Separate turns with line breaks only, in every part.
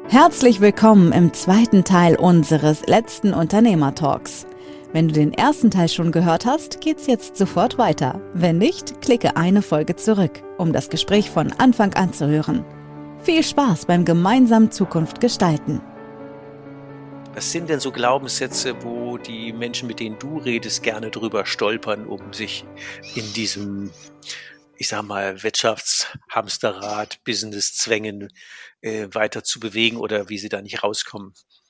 Herzlich willkommen im zweiten Teil unseres letzten Unternehmertalks. Wenn du den ersten Teil schon gehört hast, geht's jetzt sofort weiter. Wenn nicht, klicke eine Folge zurück, um das Gespräch von Anfang an zu hören. Viel Spaß beim gemeinsamen Zukunft gestalten.
Was sind denn so Glaubenssätze, wo die Menschen, mit denen du redest, gerne drüber stolpern, um sich in diesem, ich sag mal, Wirtschaftshamsterrad, Business-Zwängen weiter zu bewegen oder wie sie da nicht rauskommen?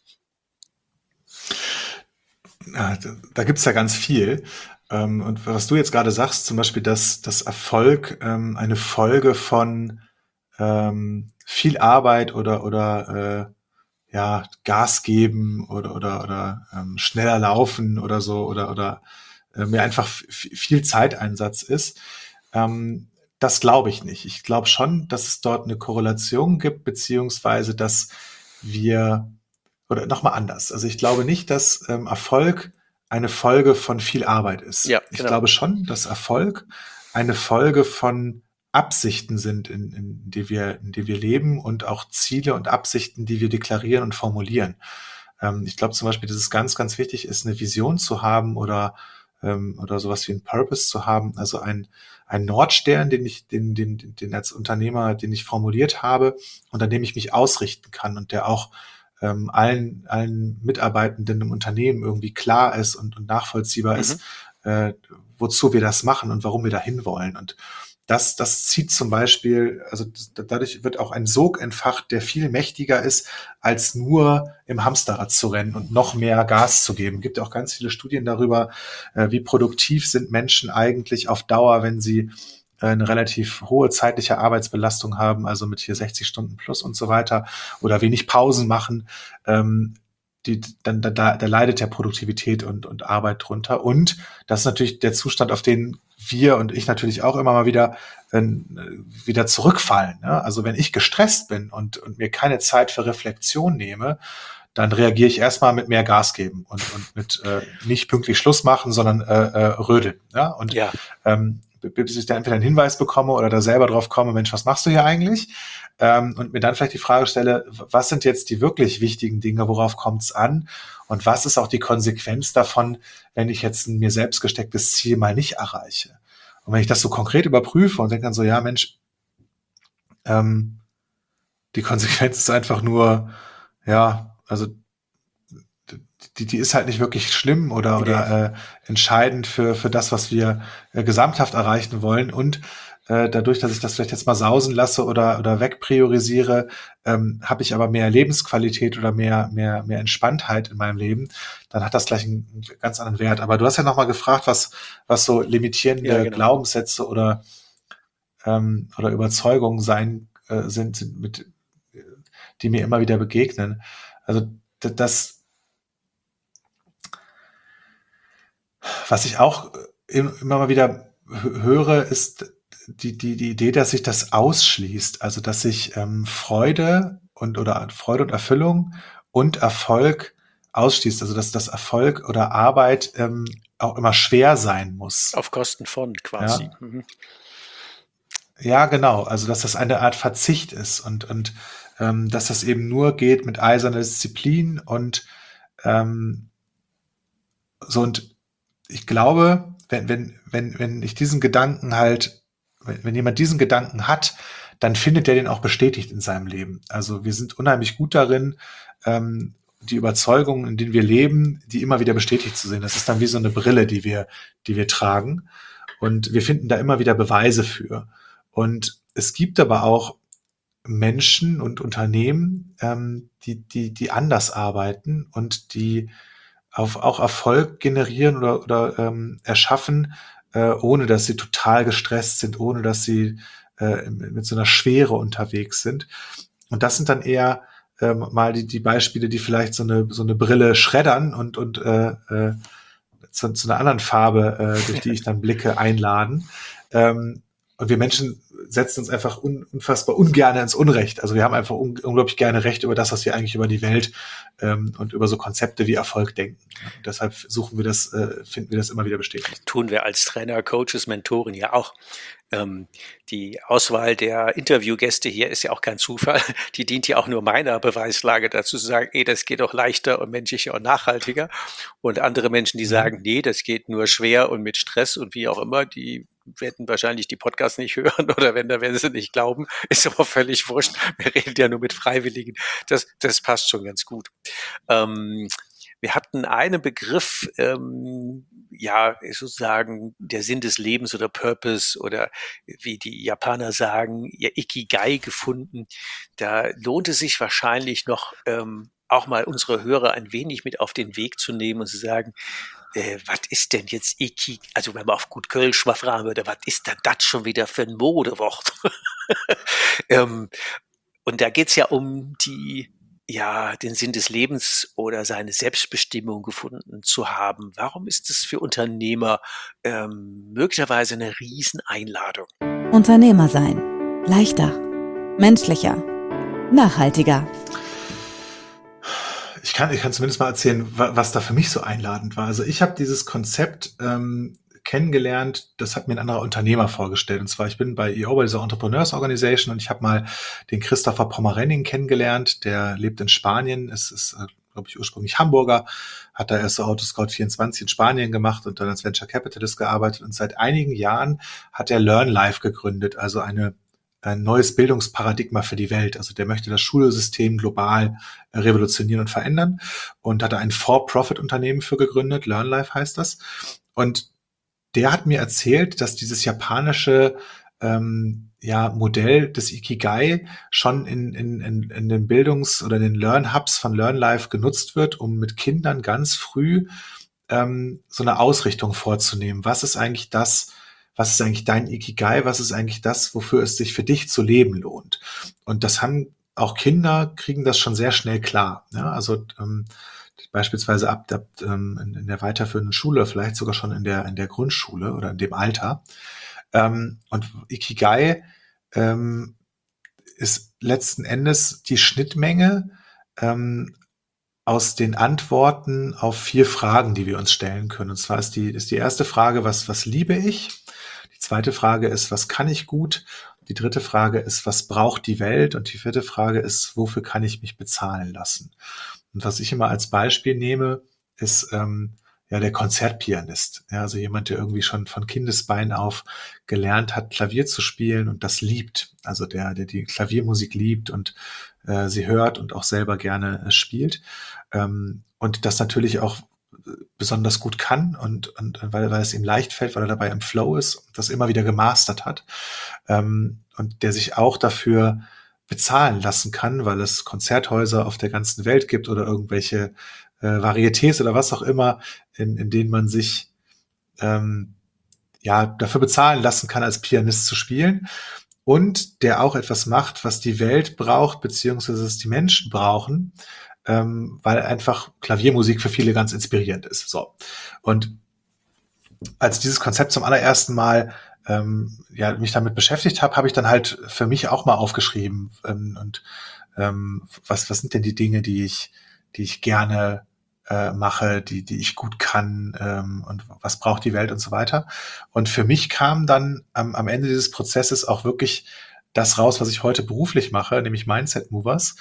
Ja, da gibt es ja ganz viel. Und was du jetzt gerade sagst, zum Beispiel, dass Erfolg eine Folge von viel Arbeit oder ja, Gas geben oder schneller laufen oder so oder mir einfach viel Zeiteinsatz ist. Das glaube ich nicht. Ich glaube schon, dass es dort eine Korrelation gibt, beziehungsweise dass wir oder noch mal anders. Also ich glaube nicht, dass Erfolg eine Folge von viel Arbeit ist.
Ja,
Ich
genau.
glaube schon, dass Erfolg eine Folge von Absichten sind, in die wir leben und auch Ziele und Absichten, die wir deklarieren und formulieren. Ich glaube zum Beispiel, dass es ganz, ganz wichtig ist, eine Vision zu haben oder sowas wie ein Purpose zu haben, also ein Nordstern, den als Unternehmer, den ich formuliert habe und an dem ich mich ausrichten kann und der auch allen Mitarbeitenden im Unternehmen irgendwie klar ist und nachvollziehbar ist, wozu wir das machen und warum wir da hinwollen. Und das zieht zum Beispiel, also dadurch wird auch ein Sog entfacht, der viel mächtiger ist, als nur im Hamsterrad zu rennen und noch mehr Gas zu geben. Es gibt ja auch ganz viele Studien darüber, wie produktiv sind Menschen eigentlich auf Dauer, wenn sie eine relativ hohe zeitliche Arbeitsbelastung haben, also mit hier 60 Stunden plus und so weiter, oder wenig Pausen machen, da leidet ja Produktivität und Arbeit drunter. Und das ist natürlich der Zustand, auf den wir und ich natürlich auch immer mal wieder zurückfallen. Ne? Also wenn ich gestresst bin und mir keine Zeit für Reflexion nehme, dann reagiere ich erstmal mit mehr Gas geben und mit nicht pünktlich Schluss machen, sondern rödeln. Ja? Und
Ja.
bis ich da entweder einen Hinweis bekomme oder da selber drauf komme, Mensch, was machst du hier eigentlich? Und mir dann vielleicht die Frage stelle, was sind jetzt die wirklich wichtigen Dinge, worauf kommt es an? Und was ist auch die Konsequenz davon, wenn ich jetzt ein mir selbst gestecktes Ziel mal nicht erreiche? Und wenn ich das so konkret überprüfe und denke dann so, ja Mensch, die Konsequenz ist einfach nur, ja, also die ist halt nicht wirklich schlimm oder entscheidend für das, was wir gesamthaft erreichen wollen. Und dadurch, dass ich das vielleicht jetzt mal sausen lasse oder wegpriorisiere, habe ich aber mehr Lebensqualität oder mehr Entspanntheit in meinem Leben, dann hat das gleich einen ganz anderen Wert. Aber du hast ja nochmal gefragt, was so limitierende Glaubenssätze oder Überzeugungen sind, die mir immer wieder begegnen. Also was ich auch immer mal wieder höre, ist die Idee, dass sich das ausschließt. Also, dass sich Freude und Erfüllung und Erfolg ausschließt. Also, dass das Erfolg oder Arbeit auch immer schwer sein muss.
Auf Kosten von quasi.
Ja, ja, genau. Also, dass das eine Art Verzicht ist und dass das eben nur geht mit eiserner Disziplin und so. Und ich glaube, wenn ich diesen Gedanken halt, wenn jemand diesen Gedanken hat, dann findet er den auch bestätigt in seinem Leben. Also wir sind unheimlich gut darin, die Überzeugungen, in denen wir leben, die immer wieder bestätigt zu sehen. Das ist dann wie so eine Brille, die wir tragen. Und wir finden da immer wieder Beweise für. Und es gibt aber auch Menschen und Unternehmen, die anders arbeiten und die auch Erfolg generieren oder erschaffen, ohne dass sie total gestresst sind, ohne dass sie mit so einer Schwere unterwegs sind. Und das sind dann eher mal die Beispiele, die vielleicht so eine Brille schreddern und zu einer anderen Farbe, durch die ich dann blicke, einladen. Und wir Menschen setzen uns einfach unfassbar ungerne ins Unrecht. Also wir haben einfach unglaublich gerne Recht über das, was wir eigentlich über die Welt und über so Konzepte wie Erfolg denken. Und deshalb finden wir das immer wieder bestätigt.
Tun wir als Trainer, Coaches, Mentoren ja auch. Ähm, Die Auswahl der Interviewgäste hier ist ja auch kein Zufall. Die dient ja auch nur meiner Beweislage dazu zu sagen, das geht doch leichter und menschlicher und nachhaltiger. Und andere Menschen, die
Mhm.
sagen, nee, das geht nur schwer und mit Stress und wie auch immer, die werden wahrscheinlich die Podcasts nicht hören oder wenn, dann werden sie nicht glauben. Ist aber völlig wurscht. Wir reden ja nur mit Freiwilligen. Das passt schon ganz gut. Ähm, Wir hatten einen Begriff, ja, sozusagen der Sinn des Lebens oder Purpose oder wie die Japaner sagen, ihr Ikigai gefunden. Da lohnt es sich wahrscheinlich noch, auch mal unsere Hörer ein wenig mit auf den Weg zu nehmen und zu sagen, was ist denn jetzt also wenn man auf gut Kölsch mal fragen würde, was ist denn das schon wieder für ein Modewort? ähm, und da geht's ja um den Sinn des Lebens oder seine Selbstbestimmung gefunden zu haben. Warum ist es für Unternehmer möglicherweise eine Rieseneinladung?
Unternehmer sein. Leichter, menschlicher, nachhaltiger.
Ich kann zumindest mal erzählen, was da für mich so einladend war. Also ich habe dieses Konzept kennengelernt, das hat mir ein anderer Unternehmer vorgestellt. Und zwar, ich bin bei EO, bei dieser Entrepreneurs Organization, und ich habe mal den Christopher Pomerenning kennengelernt, der lebt in Spanien, ist glaube ich, ursprünglich Hamburger, hat da erst so Autoscout24 in Spanien gemacht und dann als Venture Capitalist gearbeitet. Und seit einigen Jahren hat er Learn Life gegründet, also ein neues Bildungsparadigma für die Welt. Also der möchte das Schulsystem global revolutionieren und verändern und hat da ein For-Profit-Unternehmen für gegründet. LearnLife heißt das. Und der hat mir erzählt, dass dieses japanische Modell des Ikigai schon in den oder den Learn-Hubs von LearnLife genutzt wird, um mit Kindern ganz früh so eine Ausrichtung vorzunehmen. Was ist eigentlich dein Ikigai? Was ist eigentlich das, wofür es sich für dich zu leben lohnt? Und das haben auch Kinder, kriegen das schon sehr schnell klar. Ja? Also beispielsweise in der weiterführenden Schule, vielleicht sogar schon in der Grundschule oder in dem Alter. Und Ikigai ähm, ist letzten Endes die Schnittmenge ähm, aus den Antworten auf 4 Fragen, die wir uns stellen können. Und zwar ist die erste Frage, was liebe ich? Die zweite Frage ist, was kann ich gut? Die dritte Frage ist, was braucht die Welt? Und die vierte Frage ist, wofür kann ich mich bezahlen lassen? Und was ich immer als Beispiel nehme, ist der Konzertpianist. Ja, also jemand, der irgendwie schon von Kindesbein auf gelernt hat, Klavier zu spielen und das liebt. Also der die Klaviermusik liebt und sie hört und auch selber gerne spielt. Und das natürlich auch besonders gut kann und weil es ihm leicht fällt, weil er dabei im Flow ist und das immer wieder gemastert hat. Und der sich auch dafür bezahlen lassen kann, weil es Konzerthäuser auf der ganzen Welt gibt oder irgendwelche Varietés oder was auch immer, in denen man sich dafür bezahlen lassen kann, als Pianist zu spielen. Und der auch etwas macht, was die Welt braucht, beziehungsweise es die Menschen brauchen, weil einfach Klaviermusik für viele ganz inspirierend ist. So. Und als dieses Konzept zum allerersten Mal mich damit beschäftigt habe ich dann halt für mich auch mal aufgeschrieben was sind denn die Dinge, die ich gerne mache, die ich gut kann und was braucht die Welt und so weiter. Und für mich kam dann am Ende dieses Prozesses auch wirklich das raus, was ich heute beruflich mache, nämlich Mindset Movers.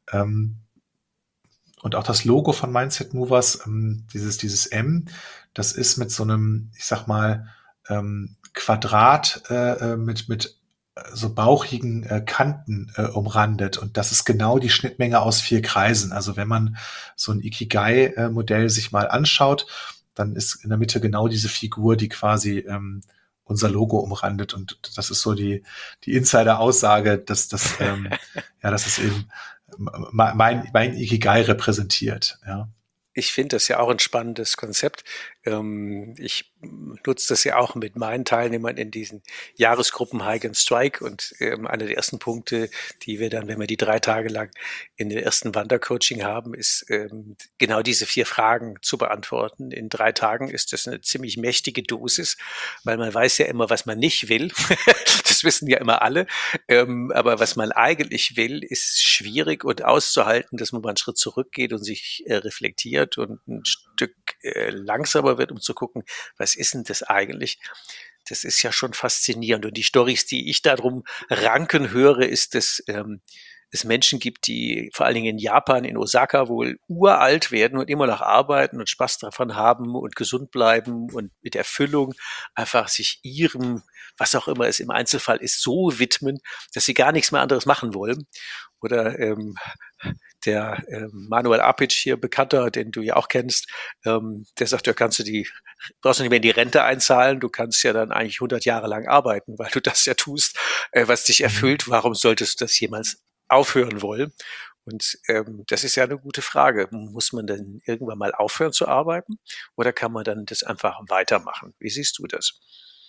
Und auch das Logo von Mindset Movers, dieses M, das ist mit so einem, ich sag mal, Quadrat mit so bauchigen Kanten umrandet. Und das ist genau die Schnittmenge aus 4 Kreisen. Also wenn man so ein Ikigai-Modell sich mal anschaut, dann ist in der Mitte genau diese Figur, die quasi unser Logo umrandet. Und das ist so die Insider-Aussage, dass es eben mein Ikigai repräsentiert, ja.
Ich finde das ja auch ein spannendes Konzept. Ich nutze das ja auch mit meinen Teilnehmern in diesen Jahresgruppen Hike and Strike und einer der ersten Punkte, die wir dann, wenn wir die 3 Tage lang in der ersten Wandercoaching haben, ist genau diese 4 Fragen zu beantworten. In 3 Tagen ist das eine ziemlich mächtige Dosis, weil man weiß ja immer, was man nicht will. Das wissen ja immer alle. Aber was man eigentlich will, ist schwierig und auszuhalten, dass man mal einen Schritt zurückgeht und sich reflektiert und ein Stück langsamer wird, um zu gucken, was ist denn das eigentlich? Das ist ja schon faszinierend. Und die Storys, die ich darum ranken höre, ist, dass es Menschen gibt, die vor allen Dingen in Japan, in Osaka wohl uralt werden und immer noch arbeiten und Spaß davon haben und gesund bleiben und mit Erfüllung einfach sich ihrem, was auch immer es im Einzelfall ist, so widmen, dass sie gar nichts mehr anderes machen wollen. Oder der Manuel Apic hier, Bekannter, den du ja auch kennst, der sagt, ja, brauchst du nicht mehr in die Rente einzahlen, du kannst ja dann eigentlich 100 Jahre lang arbeiten, weil du das ja tust, was dich erfüllt. Warum solltest du das jemals aufhören wollen? Und das ist ja eine gute Frage. Muss man denn irgendwann mal aufhören zu arbeiten oder kann man dann das einfach weitermachen? Wie siehst du das?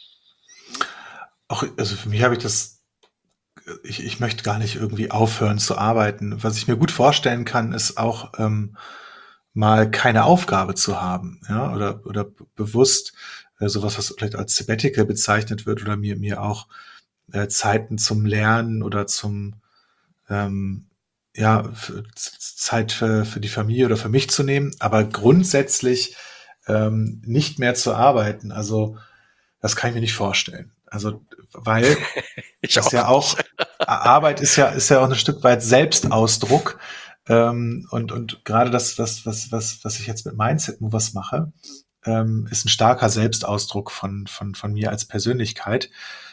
Auch, also für mich habe ich möchte gar nicht irgendwie aufhören zu arbeiten. Was ich mir gut vorstellen kann, ist auch mal keine Aufgabe zu haben, ja, oder bewusst sowas, was vielleicht als Sabbatical bezeichnet wird, oder mir auch Zeiten zum Lernen oder zum Zeit für die Familie oder für mich zu nehmen, aber grundsätzlich nicht mehr zu arbeiten. Also das kann ich mir nicht vorstellen. Also weil
Ich
das
auch
ja
nicht.
auch Arbeit ist ja auch ein Stück weit Selbstausdruck. Und gerade was ich jetzt mit Mindset Movers mache, ist ein starker Selbstausdruck von mir als Persönlichkeit.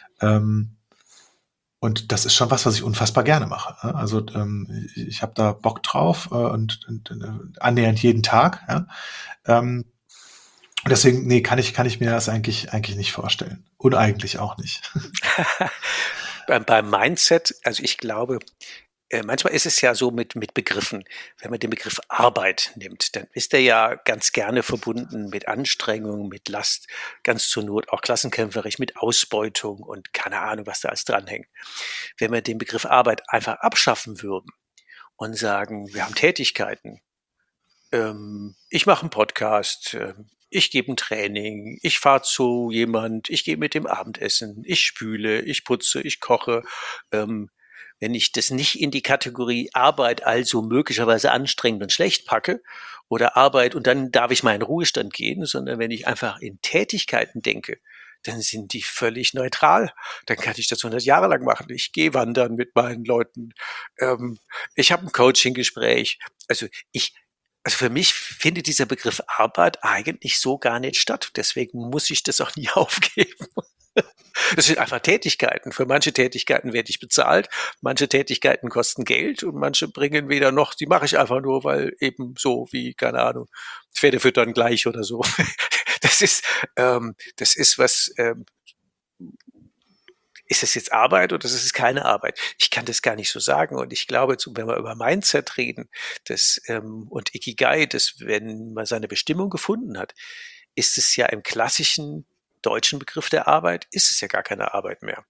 Und das ist schon was ich unfassbar gerne mache. Ne? Also ich habe da Bock drauf und annähernd jeden Tag. Ja? Deswegen, nee, kann ich mir das eigentlich nicht vorstellen. Und eigentlich auch nicht.
Beim Mindset, also ich glaube, manchmal ist es ja so mit Begriffen. Wenn man den Begriff Arbeit nimmt, dann ist der ja ganz gerne verbunden mit Anstrengung, mit Last, ganz zur Not auch klassenkämpferisch, mit Ausbeutung und keine Ahnung, was da alles dranhängt. Wenn wir den Begriff Arbeit einfach abschaffen würden und sagen, wir haben Tätigkeiten, ich mache einen Podcast, ich gebe ein Training, ich fahre zu jemand, ich gehe mit dem Abendessen, ich spüle, ich putze, ich koche. Wenn ich das nicht in die Kategorie Arbeit, also möglicherweise anstrengend und schlecht packe, oder Arbeit und dann darf ich mal in Ruhestand gehen, sondern wenn ich einfach in Tätigkeiten denke, dann sind die völlig neutral. Dann kann ich das 100 Jahre lang machen. Ich gehe wandern mit meinen Leuten. Ich habe ein Coaching-Gespräch. Also für mich findet dieser Begriff Arbeit eigentlich so gar nicht statt. Deswegen muss ich das auch nie aufgeben. Das sind einfach Tätigkeiten. Für manche Tätigkeiten werde ich bezahlt, manche Tätigkeiten kosten Geld und manche bringen weder noch, die mache ich einfach nur, weil eben so wie, keine Ahnung, Pferde füttern gleich oder so. Das ist was, ist das jetzt Arbeit oder ist es keine Arbeit? Ich kann das gar nicht so sagen. Und ich glaube, wenn wir über Mindset reden und Ikigai, dass wenn man seine Bestimmung gefunden hat, ist es ja im klassischen deutschen Begriff der Arbeit, ist es ja gar keine Arbeit mehr.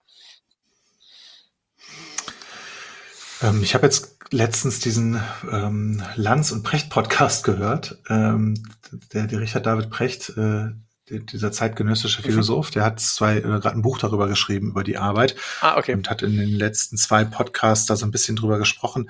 Ich habe jetzt letztens diesen Lanz und Precht Podcast gehört. Der Richard David Precht, dieser zeitgenössische Philosoph, der hat gerade ein Buch darüber geschrieben, über die Arbeit.
Okay.
Und hat in den letzten 2 Podcasts da so ein bisschen drüber gesprochen.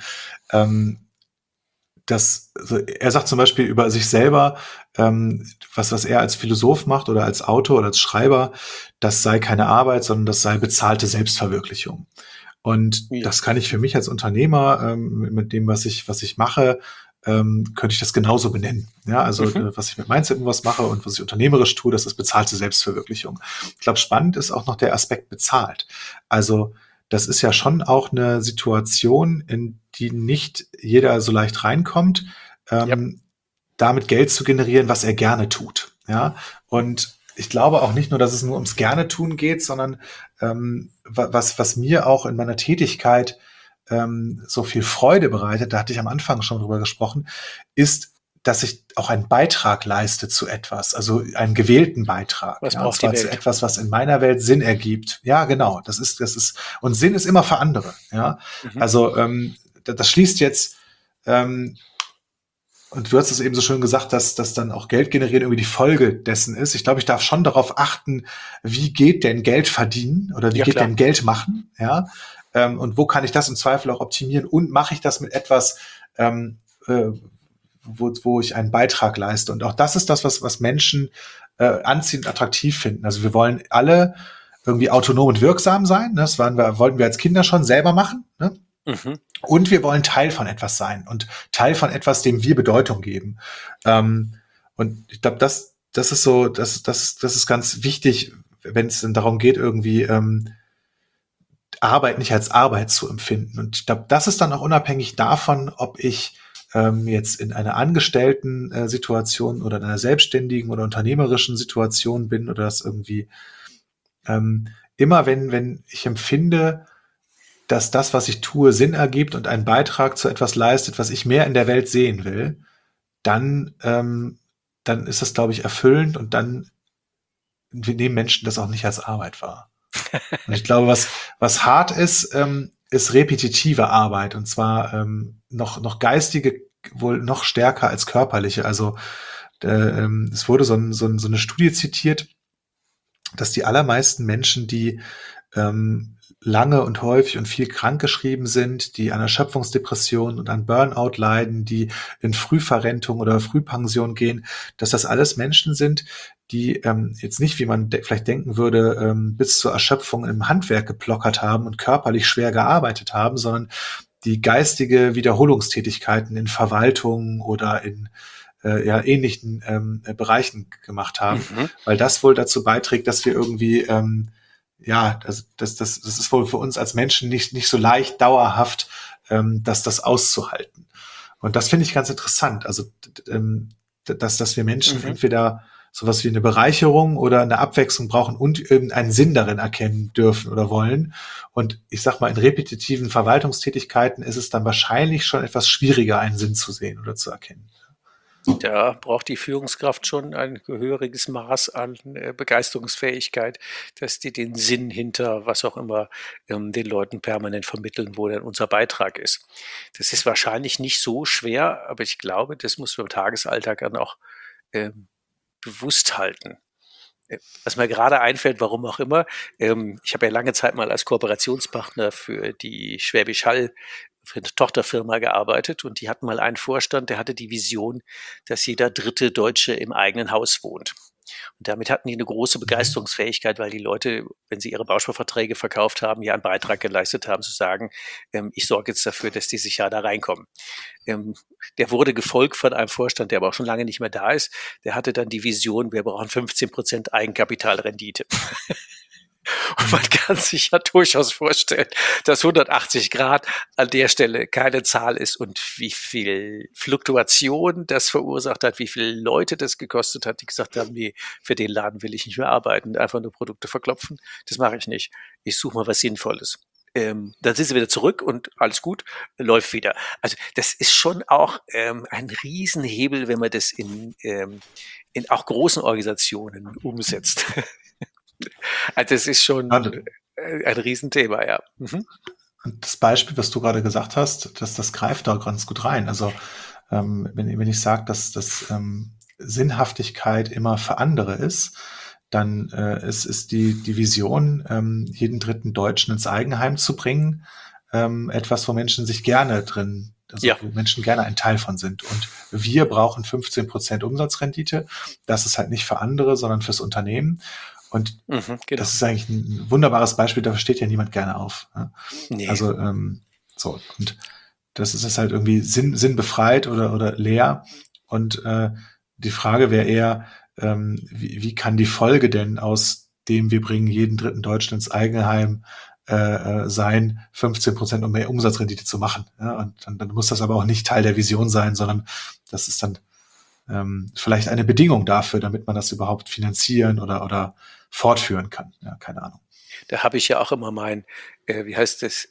Also er sagt zum Beispiel über sich selber, was er als Philosoph macht oder als Autor oder als Schreiber, das sei keine Arbeit, sondern das sei bezahlte Selbstverwirklichung. Und das kann ich für mich als Unternehmer mit dem, was ich mache, könnte ich das genauso benennen. Ja, also was ich mit Mindset was mache und was ich unternehmerisch tue, das ist bezahlte Selbstverwirklichung. Ich glaube, spannend ist auch noch der Aspekt bezahlt. Also das ist ja schon auch eine Situation, in die nicht jeder so leicht reinkommt, damit Geld zu generieren, was er gerne tut. Ja, und ich glaube auch nicht nur, dass es nur ums gerne tun geht, sondern was mir auch in meiner Tätigkeit so viel Freude bereitet, da hatte ich am Anfang schon drüber gesprochen, ist, dass ich auch einen Beitrag leiste zu etwas, also einen gewählten Beitrag.
Was
ja,
braucht
und zwar
die Welt?
zu etwas, was in meiner Welt Sinn ergibt. Ja, genau. Das ist, und Sinn ist immer für andere. Ja, also das schließt jetzt, und du hast es eben so schön gesagt, dass dann auch Geld generieren irgendwie die Folge dessen ist. Ich glaube, ich darf schon darauf achten, wie geht denn Geld verdienen oder wie geht denn Geld machen, ja? Und wo kann ich das im Zweifel auch optimieren? Und mache ich das mit etwas, wo ich einen Beitrag leiste? Und auch das ist das, was Menschen anziehend, attraktiv finden. Also wir wollen alle irgendwie autonom und wirksam sein. Ne? Wollten wir als Kinder schon selber machen. Ne?
Mhm.
Und wir wollen Teil von etwas sein und Teil von etwas, dem wir Bedeutung geben. Und ich glaube, das ist so, das ist ganz wichtig, wenn es dann darum geht, irgendwie Arbeit nicht als Arbeit zu empfinden. Und ich glaube, das ist dann auch unabhängig davon, ob ich jetzt in einer angestellten Situation oder in einer selbstständigen oder unternehmerischen Situation bin oder das irgendwie immer wenn ich empfinde, dass das, was ich tue, Sinn ergibt und einen Beitrag zu etwas leistet, was ich mehr in der Welt sehen will, dann ist das, glaube ich, erfüllend und dann wir nehmen Menschen das auch nicht als Arbeit wahr. Und ich glaube, was hart ist, ist repetitive Arbeit und zwar noch geistige wohl noch stärker als körperliche. Also es wurde so eine Studie zitiert, dass die allermeisten Menschen, die lange und häufig und viel krankgeschrieben sind, die an Erschöpfungsdepressionen und an Burnout leiden, die in Frühverrentung oder Frühpension gehen, dass das alles Menschen sind, die jetzt nicht, wie man vielleicht denken würde, bis zur Erschöpfung im Handwerk geplockert haben und körperlich schwer gearbeitet haben, sondern die geistige Wiederholungstätigkeiten in Verwaltung oder in ähnlichen Bereichen gemacht haben,
Mhm.
weil das wohl dazu beiträgt, dass wir irgendwie das ist wohl für uns als Menschen nicht so leicht dauerhaft, das auszuhalten. Und das finde ich ganz interessant. Also, dass wir Menschen
Mhm.
entweder sowas wie eine Bereicherung oder eine Abwechslung brauchen und irgendeinen Sinn darin erkennen dürfen oder wollen. Und ich sag mal, in repetitiven Verwaltungstätigkeiten ist es dann wahrscheinlich schon etwas schwieriger, einen Sinn zu sehen oder zu erkennen.
Da braucht die Führungskraft schon ein gehöriges Maß an Begeisterungsfähigkeit, dass die den Sinn hinter was auch immer den Leuten permanent vermitteln, wo denn unser Beitrag ist. Das ist wahrscheinlich nicht so schwer, aber ich glaube, das muss man im Tagesalltag dann auch ähm, bewusst halten. Was mir gerade einfällt, warum auch immer, ich habe ja lange Zeit mal als Kooperationspartner für die Schwäbisch Hall, für eine Tochterfirma gearbeitet und die hatten mal einen Vorstand, der hatte die Vision, dass jeder dritte Deutsche im eigenen Haus wohnt. Und damit hatten die eine große
Mhm.
Begeisterungsfähigkeit, weil die Leute, wenn sie ihre Bausparverträge verkauft haben, ja einen Beitrag geleistet haben, zu sagen, ich sorge jetzt dafür, dass die sicher da reinkommen. Ähm, Der wurde gefolgt von einem Vorstand, der aber auch schon lange nicht mehr da ist. Der hatte dann die Vision, wir brauchen 15% Eigenkapitalrendite. Und man
Mhm.
kann sich ja durchaus vorstellen, dass 180 Grad an der Stelle keine Zahl ist und wie viel Fluktuation das verursacht hat, wie viele Leute das gekostet hat, die gesagt haben, nee, für den Laden will ich nicht mehr arbeiten, einfach nur Produkte verklopfen. Das mache ich nicht. Ich suche mal was Sinnvolles. Dann sind sie wieder zurück und alles gut, läuft wieder. Also das ist schon auch ein Riesenhebel, wenn man das in auch großen Organisationen umsetzt. Also das ist
Ja,
schon ein Riesenthema, ja. Mhm.
und das Beispiel, was du gerade gesagt hast, das greift da ganz gut rein. Also wenn ich sage, dass Sinnhaftigkeit immer für andere ist, dann ist die Vision, jeden dritten Deutschen ins Eigenheim zu bringen, etwas, wo Menschen sich gerne drin, also
Ja,
wo Menschen gerne ein Teil von sind. Und wir brauchen 15% Umsatzrendite. Das ist halt nicht für andere, sondern fürs Unternehmen. Und
genau.
das ist eigentlich ein wunderbares Beispiel, da steht ja niemand gerne auf. Ja.
Nee.
Also so, und das ist es halt irgendwie sinnbefreit oder leer. Und die Frage wäre eher, wie kann die Folge denn aus dem, wir bringen jeden dritten Deutschen ins Eigenheim, sein, 15% um mehr Umsatzrendite zu machen. Ja? Und dann muss das aber auch nicht Teil der Vision sein, sondern das ist dann vielleicht eine Bedingung dafür, damit man das überhaupt finanzieren oder fortführen kann. Ja, keine Ahnung.
Da habe ich ja auch immer mein, wie heißt das,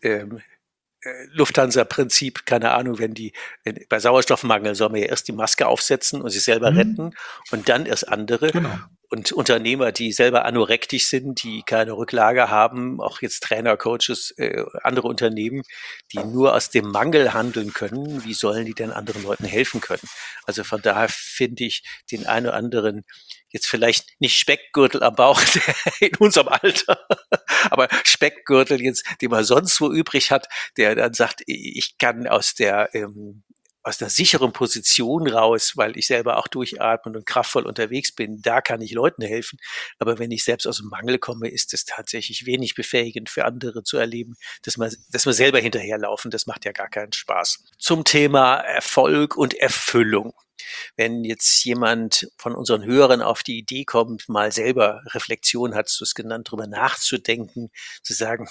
Lufthansa-Prinzip, keine Ahnung, bei Sauerstoffmangel soll man ja erst die Maske aufsetzen und sich selber retten
Hm,
und dann erst andere.
genau.
Und Unternehmer, die selber anorektisch sind, die keine Rücklage haben, auch jetzt Trainer, Coaches, andere Unternehmen, die nur aus dem Mangel handeln können, wie sollen die denn anderen Leuten helfen können? Also von daher finde ich den einen oder anderen jetzt vielleicht nicht Speckgürtel am Bauch in unserem Alter, aber Speckgürtel jetzt, den man sonst wo übrig hat, der dann sagt, ich kann aus der aus einer sicheren Position raus, weil ich selber auch durchatmen und kraftvoll unterwegs bin, da kann ich Leuten helfen. Aber wenn ich selbst aus dem Mangel komme, ist es tatsächlich wenig befähigend für andere zu erleben, dass wir selber hinterherlaufen. Das macht ja gar keinen Spaß. Zum Thema Erfolg und Erfüllung. Wenn jetzt jemand von unseren Hörern auf die Idee kommt, mal selber Reflexion, hast du es genannt, drüber nachzudenken, zu sagen,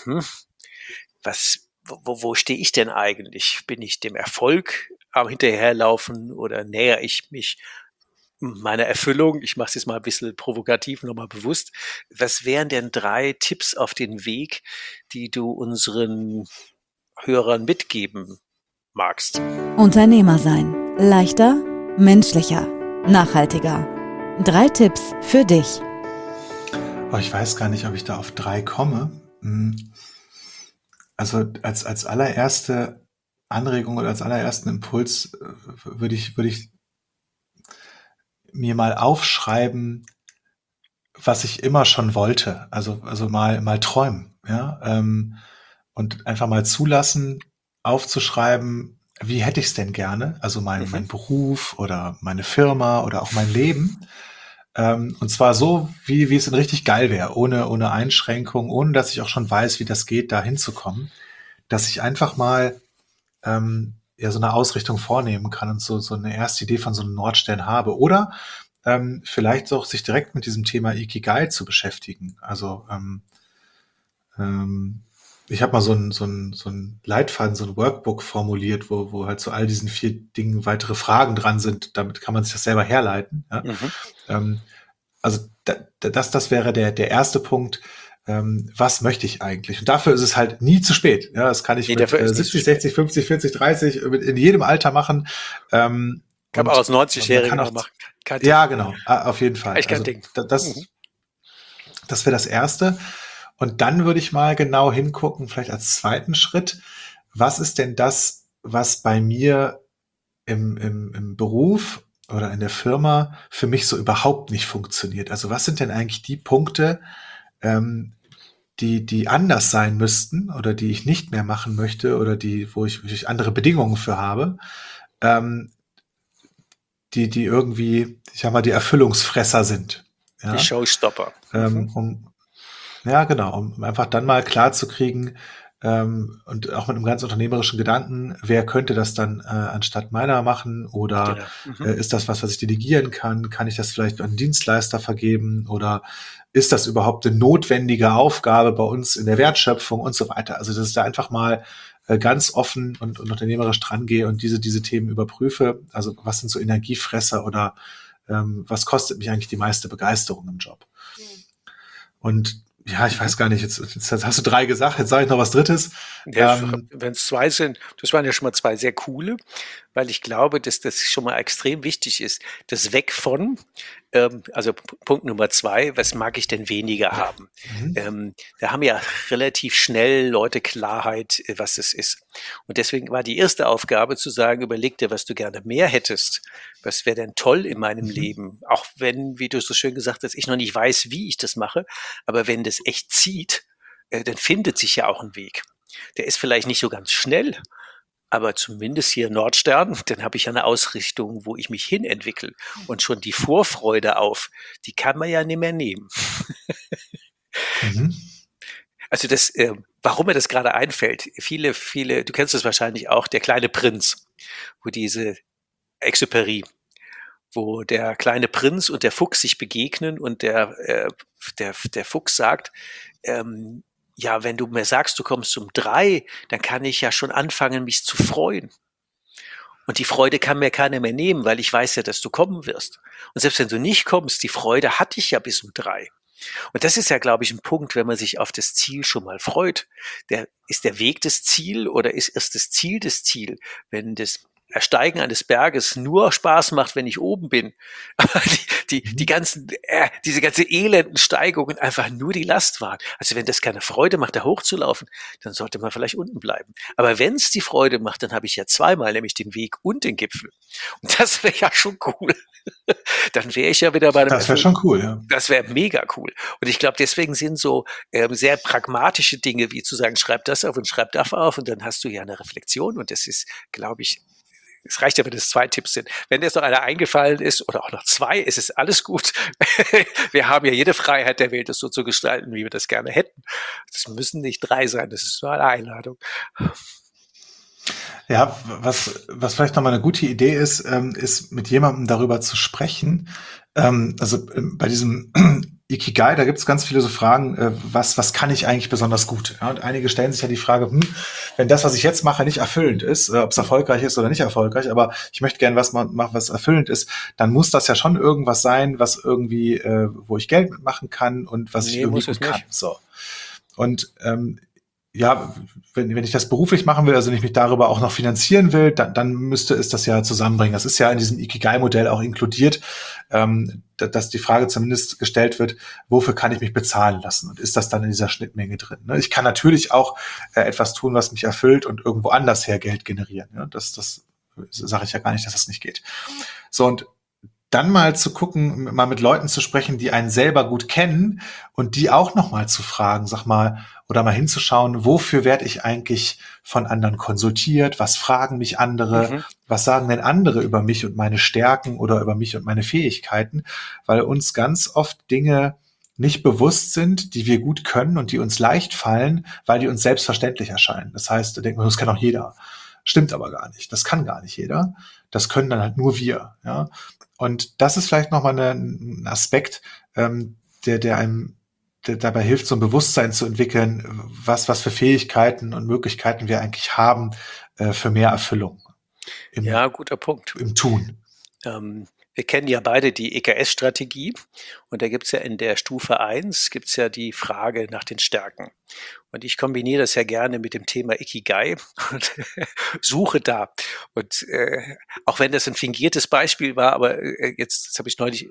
wo stehe ich denn eigentlich? Bin ich dem Erfolg am Hinterherlaufen oder nähere ich mich meiner Erfüllung? Ich mache es jetzt mal ein bisschen provokativ, nochmal bewusst. Was wären denn 3 Tipps auf den Weg, die du unseren Hörern mitgeben magst?
Unternehmer sein. Leichter, menschlicher, nachhaltiger. 3 Tipps für dich.
Oh, ich weiß gar nicht, ob ich da auf 3 komme. Also als allererste Anregung oder als allerersten Impuls würde ich mir mal aufschreiben, was ich immer schon wollte. Also mal träumen, ja. Und einfach mal zulassen, aufzuschreiben, wie hätte ich es denn gerne? Also mein Beruf oder meine Firma oder auch mein Leben. Und zwar so, wie es denn richtig geil wäre, ohne Einschränkung, ohne dass ich auch schon weiß, wie das geht, da hinzukommen. Dass ich einfach mal ja so eine Ausrichtung vornehmen kann und so eine erste Idee von so einem Nordstern habe. Oder vielleicht auch sich direkt mit diesem Thema Ikigai zu beschäftigen. Also ich habe mal so ein Leitfaden, so ein Workbook formuliert, wo halt zu all diesen 4 Dingen weitere Fragen dran sind. Damit kann man sich das selber herleiten. Ja? Also das wäre der erste Punkt. Was möchte ich eigentlich? Und dafür ist es halt nie zu spät. Ja, das kann ich mit 70, 60, 50, 40, 30 in jedem Alter machen.
Kann man auch als 90-Jährigen noch machen.
Ja, genau, auf jeden Fall.
Echt kein Ding.
Das wäre das Erste. Und dann würde ich mal genau hingucken, vielleicht als zweiten Schritt, was ist denn das, was bei mir im Beruf oder in der Firma für mich so überhaupt nicht funktioniert? Also was sind denn eigentlich die Punkte, die anders sein müssten oder die ich nicht mehr machen möchte oder wo ich andere Bedingungen für habe, die irgendwie, ich sag mal, die Erfüllungsfresser sind. Ja?
Die Showstopper.
Ja, genau, um einfach dann mal klar zu kriegen, und auch mit einem ganz unternehmerischen Gedanken, wer könnte das dann anstatt meiner machen oder ist das was ich delegieren kann? Kann ich das vielleicht an einen Dienstleister vergeben oder ist das überhaupt eine notwendige Aufgabe bei uns in der Wertschöpfung und so weiter? Also, dass ich da einfach mal ganz offen und unternehmerisch dran gehe und diese Themen überprüfe. Also, was sind so Energiefresser oder was kostet mich eigentlich die meiste Begeisterung im Job? Und ja, ich weiß gar nicht, jetzt hast du 3 gesagt, jetzt sage ich noch was Drittes.
Ja, wenn es 2 sind, das waren ja schon mal 2 sehr coole, weil ich glaube, dass das schon mal extrem wichtig ist. Das Weg von, also Punkt Nummer 2, was mag ich denn weniger haben? Da haben ja relativ schnell Leute Klarheit, was es ist. Und deswegen war die erste Aufgabe zu sagen, überleg dir, was du gerne mehr hättest. Was wäre denn toll in meinem Leben? Auch wenn, wie du so schön gesagt hast, ich noch nicht weiß, wie ich das mache, aber wenn das echt zieht, dann findet sich ja auch ein Weg. Der ist vielleicht nicht so ganz schnell, aber zumindest hier Nordstern, dann habe ich ja eine Ausrichtung, wo ich mich hin entwickle. Und schon die Vorfreude auf, die kann man ja nicht mehr nehmen. Also das, warum mir das gerade einfällt, viele, du kennst es wahrscheinlich auch, der kleine Prinz, wo diese Exupéry, wo der kleine Prinz und der Fuchs sich begegnen und der Fuchs sagt, ja, wenn du mir sagst, du kommst um 3, dann kann ich ja schon anfangen, mich zu freuen. Und die Freude kann mir keiner mehr nehmen, weil ich weiß ja, dass du kommen wirst. Und selbst wenn du nicht kommst, die Freude hatte ich ja bis um 3. Und das ist ja, glaube ich, ein Punkt, wenn man sich auf das Ziel schon mal freut. Ist der Weg das Ziel oder ist erst das Ziel das Ziel? Wenn das Ersteigen eines Berges nur Spaß macht, wenn ich oben bin, aber diese ganze elenden Steigungen einfach nur die Last waren. Also wenn das keine Freude macht, da hochzulaufen, dann sollte man vielleicht unten bleiben. Aber wenn es die Freude macht, dann habe ich ja zweimal, nämlich den Weg und den Gipfel. Und das wäre ja schon cool. Dann wäre ich ja wieder bei einem.
Das wäre schon cool, ja.
Das wäre mega cool. Und ich glaube, deswegen sind so sehr pragmatische Dinge, wie zu sagen, schreib das auf und schreib das auf und dann hast du ja eine Reflexion und das ist, glaube ich, es reicht ja, wenn es 2 Tipps sind. Wenn jetzt noch einer eingefallen ist oder auch noch 2, ist es alles gut. Wir haben ja jede Freiheit der Welt, das so zu gestalten, wie wir das gerne hätten. Das müssen nicht 3 sein, das ist nur eine Einladung.
Ja, was vielleicht nochmal eine gute Idee ist, ist mit jemandem darüber zu sprechen. Bei diesem Ikigai, da gibt es ganz viele so Fragen, was kann ich eigentlich besonders gut? Ja, und einige stellen sich ja die Frage, wenn das, was ich jetzt mache, nicht erfüllend ist, ob es erfolgreich ist oder nicht erfolgreich, aber ich möchte gerne was machen, was erfüllend ist, dann muss das ja schon irgendwas sein, was irgendwie, wo ich Geld mitmachen kann und was ich irgendwie gut kann. So. Und ja, wenn ich das beruflich machen will, also wenn ich mich darüber auch noch finanzieren will, dann müsste es das ja zusammenbringen. Das ist ja in diesem Ikigai-Modell auch inkludiert, dass die Frage zumindest gestellt wird, wofür kann ich mich bezahlen lassen? Und ist das dann in dieser Schnittmenge drin? Ne? Ich kann natürlich auch etwas tun, was mich erfüllt und irgendwo anders her Geld generieren. Ja? Das sage ich ja gar nicht, dass das nicht geht. So, und dann mal zu gucken, mal mit Leuten zu sprechen, die einen selber gut kennen und die auch noch mal zu fragen, sag mal, oder mal hinzuschauen, wofür werde ich eigentlich von anderen konsultiert? Was fragen mich andere? Was sagen denn andere über mich und meine Stärken oder über mich und meine Fähigkeiten? Weil uns ganz oft Dinge nicht bewusst sind, die wir gut können und die uns leicht fallen, weil die uns selbstverständlich erscheinen. Das heißt, da denkt man, das kann auch jeder. Stimmt aber gar nicht. Das kann gar nicht jeder. Das können dann halt nur wir. Ja? Und das ist vielleicht nochmal ein Aspekt, der einem dabei hilft, so ein Bewusstsein zu entwickeln, was für Fähigkeiten und Möglichkeiten wir eigentlich haben für mehr Erfüllung.
Ja, guter Punkt.
Im Tun.
Wir kennen ja beide die EKS-Strategie und da gibt's ja in der Stufe 1 gibt's ja die Frage nach den Stärken. Und ich kombiniere das ja gerne mit dem Thema Ikigai und suche da. Und auch wenn das ein fingiertes Beispiel war, aber jetzt habe ich neulich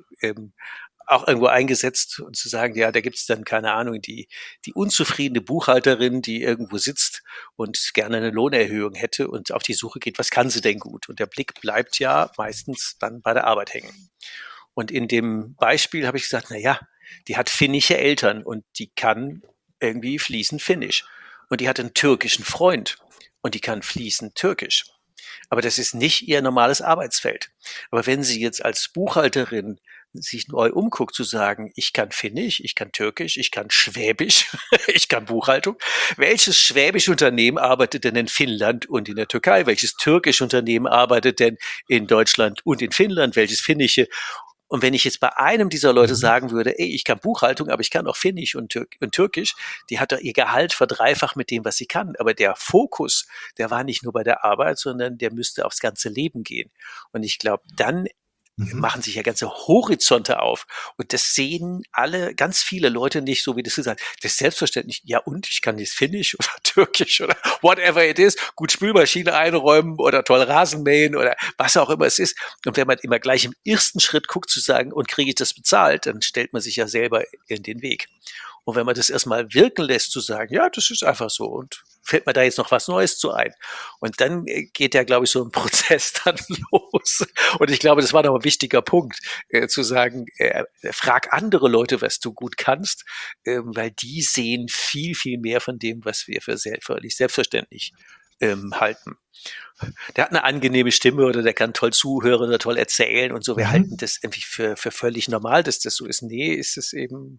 auch irgendwo eingesetzt und zu sagen, ja, da gibt es dann, keine Ahnung, die unzufriedene Buchhalterin, die irgendwo sitzt und gerne eine Lohnerhöhung hätte und auf die Suche geht, was kann sie denn gut? Und der Blick bleibt ja meistens dann bei der Arbeit hängen. Und in dem Beispiel habe ich gesagt, na ja, die hat finnische Eltern und die kann irgendwie fließend Finnisch. Und die hat einen türkischen Freund und die kann fließend Türkisch. Aber das ist nicht ihr normales Arbeitsfeld. Aber wenn sie jetzt als Buchhalterin sich neu umguckt, zu sagen, ich kann Finnisch, ich kann Türkisch, ich kann Schwäbisch, ich kann Buchhaltung. Welches schwäbische Unternehmen arbeitet denn in Finnland und in der Türkei? Welches türkische Unternehmen arbeitet denn in Deutschland und in Finnland? Welches finnische? Und wenn ich jetzt bei einem dieser Leute sagen würde, ey, ich kann Buchhaltung, aber ich kann auch Finnisch und Türkisch, die hat doch ihr Gehalt verdreifacht mit dem, was sie kann. Aber der Fokus, der war nicht nur bei der Arbeit, sondern der müsste aufs ganze Leben gehen. Und ich glaube, dann machen sich ja ganze Horizonte auf. Und das sehen ganz viele Leute nicht, so wie das gesagt. Das ist selbstverständlich. Ja, und ich kann jetzt Finnisch oder Türkisch oder whatever it is, gut Spülmaschine einräumen oder toll Rasen mähen oder was auch immer es ist. Und wenn man immer gleich im ersten Schritt guckt zu sagen, und kriege ich das bezahlt, dann stellt man sich ja selber in den Weg. Und wenn man das erstmal wirken lässt, zu sagen, ja, das ist einfach so und fällt mir da jetzt noch was Neues zu ein. Und dann geht ja, glaube ich, so ein Prozess dann los. Und ich glaube, das war noch ein wichtiger Punkt, zu sagen, frag andere Leute, was du gut kannst, weil die sehen viel, viel mehr von dem, was wir für völlig selbstverständlich halten. Der hat eine angenehme Stimme oder der kann toll zuhören oder toll erzählen und so. Wir halten das irgendwie für völlig normal, dass das so ist. Nee, ist es eben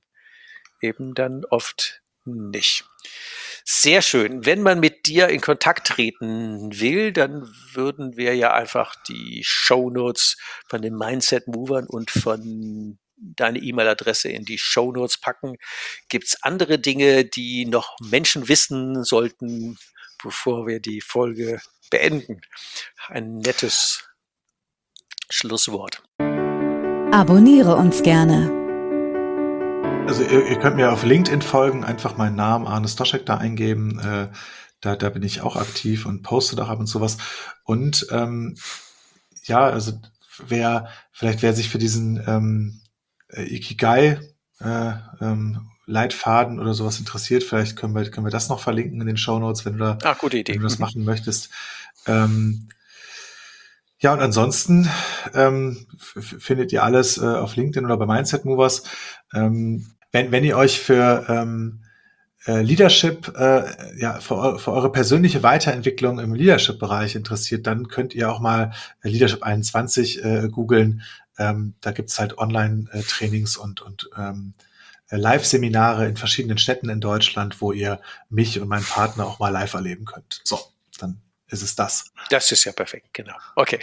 dann oft nicht. Sehr schön. Wenn man mit dir in Kontakt treten will, dann würden wir ja einfach die Shownotes von den Mindset Movern und von deine E-Mail-Adresse in die Shownotes packen. Gibt es andere Dinge, die noch Menschen wissen sollten, bevor wir die Folge beenden? Ein nettes Schlusswort.
Abonniere uns gerne.
Also ihr könnt mir auf LinkedIn folgen, einfach meinen Namen Arne Stoschek da eingeben. Da bin ich auch aktiv und poste da ab und sowas. Und ja, also wer sich für diesen Ikigai Leitfaden oder sowas interessiert, vielleicht können wir das noch verlinken in den Shownotes, wenn du
gute Idee.
Wenn du das machen möchtest. Ja, und ansonsten findet ihr alles auf LinkedIn oder bei Mindset Movers. Wenn ihr euch für Leadership, für eure persönliche Weiterentwicklung im Leadership-Bereich interessiert, dann könnt ihr auch mal Leadership 21 googeln. Da gibt's halt Online-Trainings und Live-Seminare in verschiedenen Städten in Deutschland, wo ihr mich und meinen Partner auch mal live erleben könnt. So, dann ist es das.
Das ist ja perfekt, genau. Okay.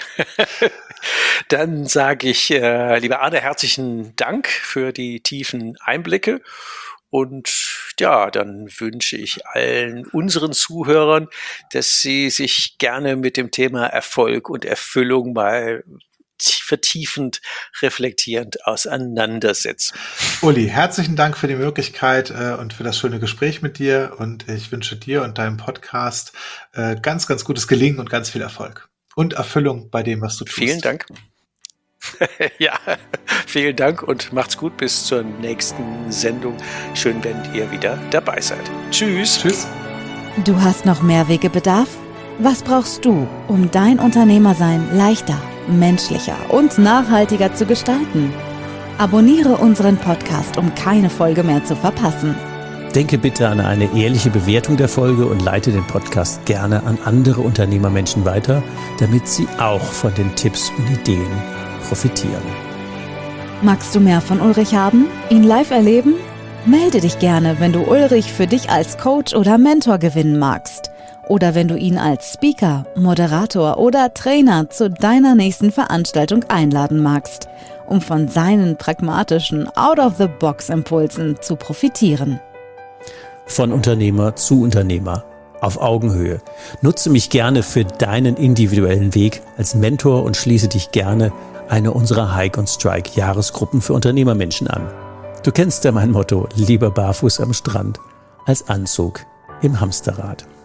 Dann sage ich, lieber Arne, herzlichen Dank für die tiefen Einblicke. Und ja, dann wünsche ich allen unseren Zuhörern, dass sie sich gerne mit dem Thema Erfolg und Erfüllung mal vertiefend, reflektierend auseinandersetzen.
Uli, herzlichen Dank für die Möglichkeit und für das schöne Gespräch mit dir. Und ich wünsche dir und deinem Podcast ganz, ganz gutes Gelingen und ganz viel Erfolg und Erfüllung bei dem, was du tust.
Vielen Dank. Ja, vielen Dank und macht's gut bis zur nächsten Sendung. Schön, wenn ihr wieder dabei seid. Tschüss.
Tschüss.
Du hast noch mehr Wegebedarf? Was brauchst du, um dein Unternehmersein leichter, menschlicher und nachhaltiger zu gestalten? Abonniere unseren Podcast, um keine Folge mehr zu verpassen.
Denke bitte an eine ehrliche Bewertung der Folge und leite den Podcast gerne an andere Unternehmermenschen weiter, damit sie auch von den Tipps und Ideen profitieren.
Magst du mehr von Ulrich haben? Ihn live erleben? Melde dich gerne, wenn du Ulrich für dich als Coach oder Mentor gewinnen magst. Oder wenn du ihn als Speaker, Moderator oder Trainer zu deiner nächsten Veranstaltung einladen magst, um von seinen pragmatischen Out-of-the-Box-Impulsen zu profitieren.
Von Unternehmer zu Unternehmer. Auf Augenhöhe. Nutze mich gerne für deinen individuellen Weg als Mentor und schließe dich gerne eine unserer Hike on Strike Jahresgruppen für Unternehmermenschen an. Du kennst ja mein Motto, lieber barfuß am Strand als Anzug im Hamsterrad.